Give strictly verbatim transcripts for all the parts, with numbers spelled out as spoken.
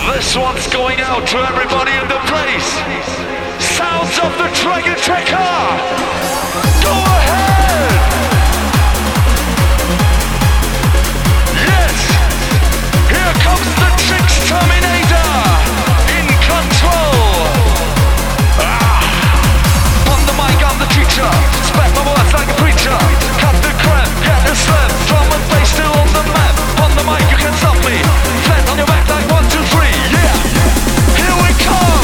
This one's going out to everybody in the place. Sounds of the Dragon Checker. Go ahead. Yes. Here comes the Tricks Terminator. In control. Ah. On the mic, I'm the teacher. Spread my words like a preacher. Cut the crap, get the slap. Drum and bass still on the map. On the mic, you can't stop me. Flat on your back like one, two, three. Yeah. Here we come.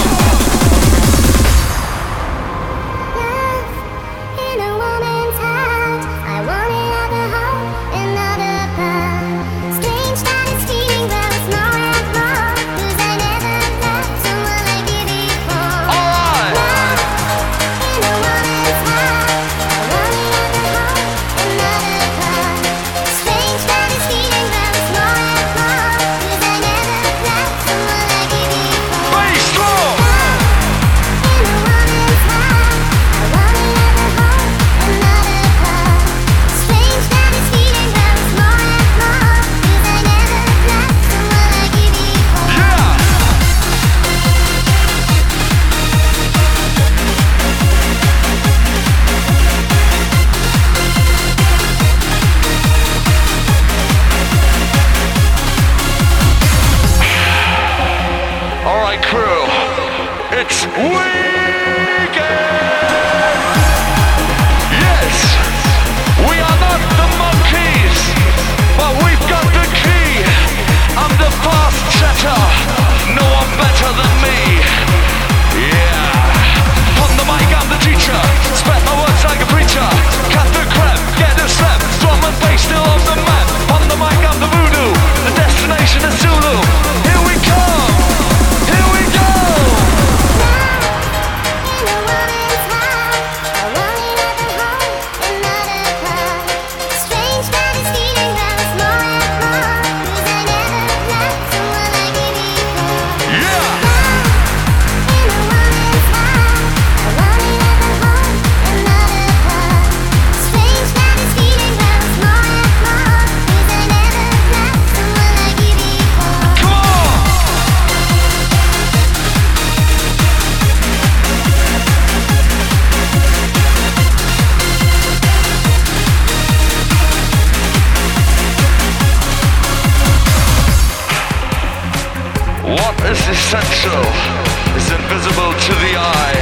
Essential is invisible to the eye.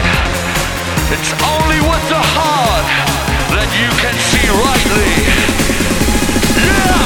It's only with the heart that you can see rightly. Yeah!